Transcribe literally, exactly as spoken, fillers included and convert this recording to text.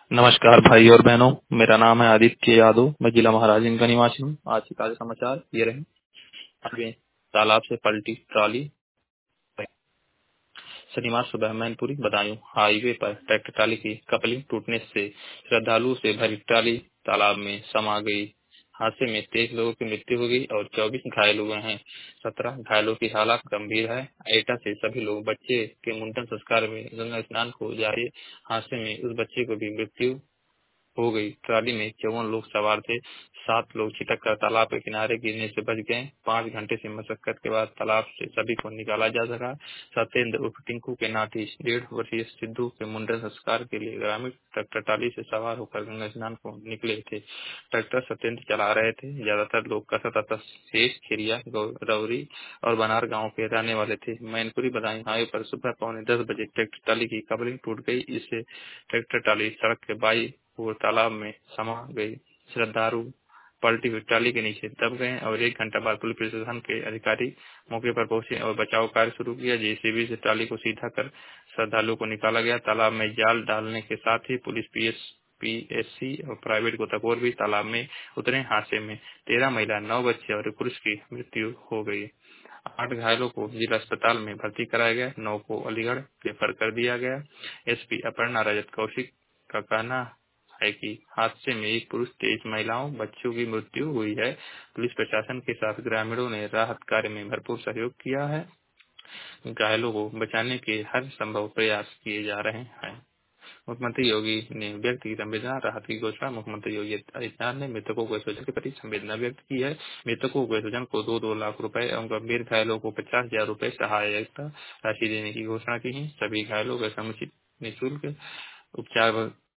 नमस्कार भाई और बहनों, मेरा नाम है आदित्य यादव। मैं जिला महाराजगंज का निवासी हूँ। आज के ताजे समाचार ये रहे। आगे तालाब से पलटी ट्रॉली। शनिवार सुबह मैनपुरी बदायूं हाईवे पर ट्रैक्टर ट्राली की कपलिंग टूटने से श्रद्धालुओं से भरी ट्राली तालाब में समा गई। हादसे में तेईस लोगों की मृत्यु हो गई और चौबीस घायल हुए हैं। सत्रह घायलों की हालत गंभीर है। एटा से सभी लोग बच्चे के मुंडन संस्कार में गंगा स्नान को जा रहे। हादसे में उस बच्चे को भी मृत्यु हो गई। ट्राली में चौवन लोग सवार थे। सात लोग छिटक कर तालाब के किनारे गिरने से बच गए। पाँच घंटे से मशक्कत के बाद तालाब से सभी को निकाला जा सका। सत्येंद्र उर्फ टिंकू के नाती डेढ़ वर्षीय सिद्धू के मुंडन संस्कार के लिए ग्रामीण ट्रैक्टर ट्राली से सवार होकर गंगा स्नान को निकले थे। ट्रैक्टर सत्येंद्र चला रहे थे। ज्यादातर लोग कसत शेष खिरिया रौरी और बनार गाँव के रहने वाले थे। मैनपुरी बदायूं हाईवे पर सुबह पौने दस बजे ट्रैक्टर ट्राली की कबलिंग टूट गई। इससे ट्रैक्टर ट्राली सड़क के बाई वो तालाब में समा गई। श्रद्धालु पलटी हुई ट्राली के नीचे दब गए और एक घंटा बाद पुलिस प्रशासन के अधिकारी मौके पर पहुंचे और बचाव कार्य शुरू किया। जेसीबी से ट्राली को सीधा कर श्रद्धालुओं को निकाला गया। तालाब में जाल डालने के साथ ही पुलिस पीएस पीएससी और प्राइवेट गोताखोर भी तालाब में उतरे। हादसे में तेरह महिला, नौ बच्चे और एक पुरुष की मृत्यु हो गई। आठ घायलों को जिला अस्पताल में भर्ती कराया गया। नौ को अलीगढ़ रेफर कर दिया गया। एसपी अपर्णा रजत कौशिक का कहना है कि हादसे में एक पुरुष, तेईस महिलाओं, बच्चों की मृत्यु हुई है। पुलिस प्रशासन के साथ ग्रामीणों ने राहत कार्य में भरपूर सहयोग किया है। घायलों को बचाने के हर संभव प्रयास किए जा रहे हैं। मुख्यमंत्री योगी ने व्यक्त की संवेदना। राहत की घोषणा। मुख्यमंत्री योगी आदित्यनाथ ने मृतकों के स्वजन के प्रति संवेदना व्यक्त की है। मृतकों के स्वजन को दो दो लाख रुपए एवं गंभीर घायलों को पचास हजार रूपए सहायता राशि देने की घोषणा की है। सभी घायलों का समुचित निःशुल्क उपचार